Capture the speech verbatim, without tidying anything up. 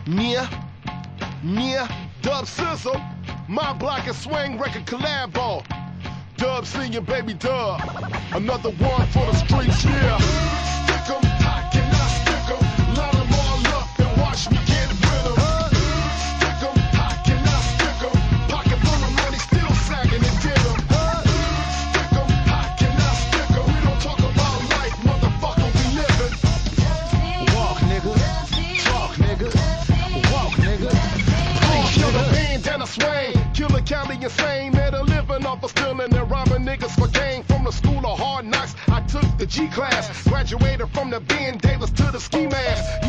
Nia, Nia, Dub Sizzle, my block and swing record collabo. Dub singing Baby Dub, another one for the streets, yeah. Stick 'em, how can I stick 'em? Line 'em all up and watch me get rid 'em. Stick 'em, how can I stick 'em? Pocket full of money, still sagging and did 'em. Stick 'em, how can I stick 'em? We don't talk about life, motherfucker, we living. Walk, nigga, talk, nigga, walk, nigga. Oh, kill the bandana swing, killer Cali insane, that are living off of stealing and robbing niggas for gain. From the school of hard knocks, I took the G class, graduated from the Ben Davis to the ski mask.